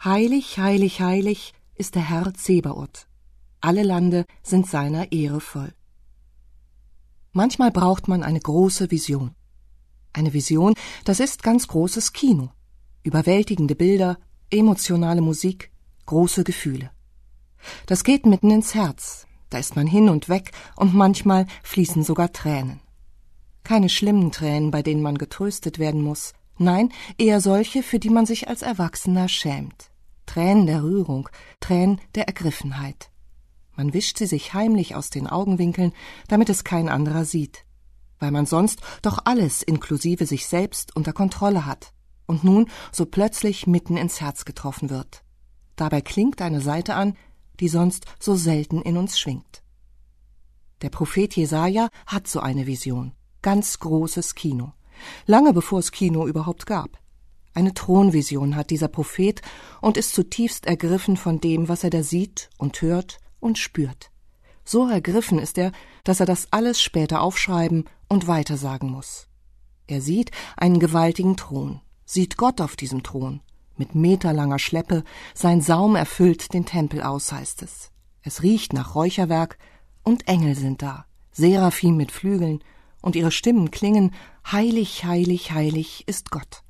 Heilig, heilig, heilig ist der Herr Zebaoth. Alle Lande sind seiner Ehre voll. Manchmal braucht man eine große Vision. Eine Vision, das ist ganz großes Kino. Überwältigende Bilder, emotionale Musik, große Gefühle. Das geht mitten ins Herz. Da ist man hin und weg und manchmal fließen sogar Tränen. Keine schlimmen Tränen, bei denen man getröstet werden muss. Nein, eher solche, für die man sich als Erwachsener schämt. Tränen der Rührung, Tränen der Ergriffenheit. Man wischt sie sich heimlich aus den Augenwinkeln, damit es kein anderer sieht. Weil man sonst doch alles inklusive sich selbst unter Kontrolle hat und nun so plötzlich mitten ins Herz getroffen wird. Dabei klingt eine Saite an, die sonst so selten in uns schwingt. Der Prophet Jesaja hat so eine Vision. Ganz großes Kino. Lange bevor es Kino überhaupt gab. Eine Thronvision hat dieser Prophet und ist zutiefst ergriffen von dem, was er da sieht und hört und spürt. So ergriffen ist er, dass er das alles später aufschreiben und weitersagen muss. Er sieht einen gewaltigen Thron, sieht Gott auf diesem Thron, mit meterlanger Schleppe, sein Saum erfüllt den Tempel aus, heißt es. Es riecht nach Räucherwerk und Engel sind da, Seraphim mit Flügeln, und ihre Stimmen klingen, heilig, heilig, heilig ist Gott.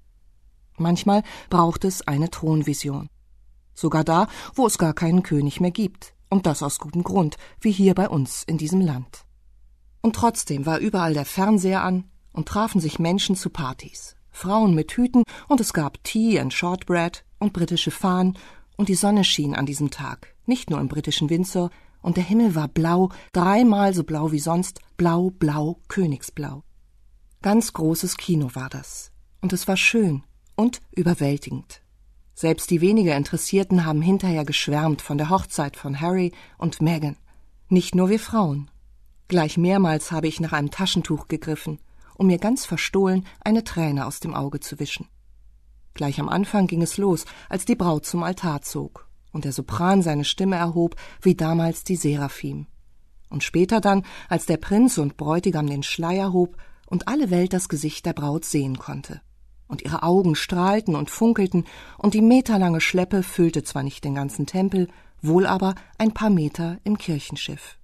Manchmal braucht es eine Thronvision. Sogar da, wo es gar keinen König mehr gibt. Und das aus gutem Grund, wie hier bei uns in diesem Land. Und trotzdem war überall der Fernseher an und trafen sich Menschen zu Partys. Frauen mit Hüten und es gab Tea and Shortbread und britische Fahnen und die Sonne schien an diesem Tag, nicht nur im britischen Windsor, und der Himmel war blau, 3-mal so blau wie sonst, blau, blau, königsblau. Ganz großes Kino war das. Und es war schön und überwältigend. Selbst die weniger Interessierten haben hinterher geschwärmt von der Hochzeit von Harry und Meghan. Nicht nur wir Frauen. Gleich mehrmals habe ich nach einem Taschentuch gegriffen, um mir ganz verstohlen eine Träne aus dem Auge zu wischen. Gleich am Anfang ging es los, als die Braut zum Altar zog und der Sopran seine Stimme erhob, wie damals die Seraphim. Und später dann, als der Prinz und Bräutigam den Schleier hob und alle Welt das Gesicht der Braut sehen konnte. Und ihre Augen strahlten und funkelten, und die meterlange Schleppe füllte zwar nicht den ganzen Tempel, wohl aber ein paar Meter im Kirchenschiff.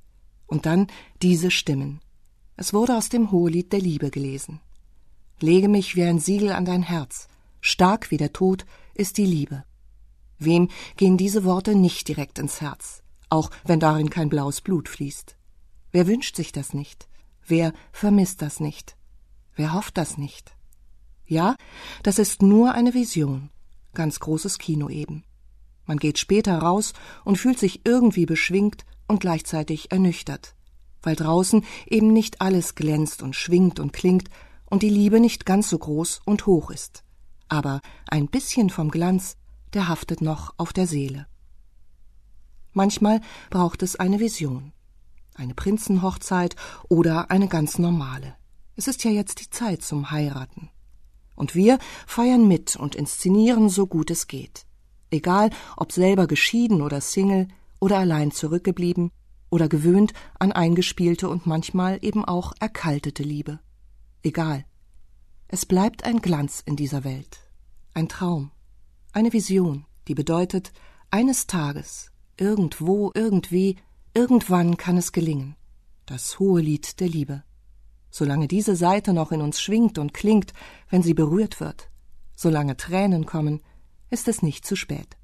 Und dann diese Stimmen. Es wurde aus dem Hohelied der Liebe gelesen. Lege mich wie ein Siegel an dein Herz, stark wie der Tod ist die Liebe. Wem gehen diese Worte nicht direkt ins Herz, auch wenn darin kein blaues Blut fließt? Wer wünscht sich das nicht? Wer vermisst das nicht? Wer hofft das nicht? Ja, das ist nur eine Vision, ganz großes Kino eben. Man geht später raus und fühlt sich irgendwie beschwingt und gleichzeitig ernüchtert, weil draußen eben nicht alles glänzt und schwingt und klingt und die Liebe nicht ganz so groß und hoch ist. Aber ein bisschen vom Glanz, der haftet noch auf der Seele. Manchmal braucht es eine Vision, eine Prinzenhochzeit oder eine ganz normale. Es ist ja jetzt die Zeit zum Heiraten. Und wir feiern mit und inszenieren so gut es geht. Egal, ob selber geschieden oder Single oder allein zurückgeblieben oder gewöhnt an eingespielte und manchmal eben auch erkaltete Liebe. Egal. Es bleibt ein Glanz in dieser Welt. Ein Traum. Eine Vision, die bedeutet, eines Tages, irgendwo, irgendwie, irgendwann kann es gelingen. Das Hohelied der Liebe. Solange diese Saite noch in uns schwingt und klingt, wenn sie berührt wird, solange Tränen kommen, ist es nicht zu spät.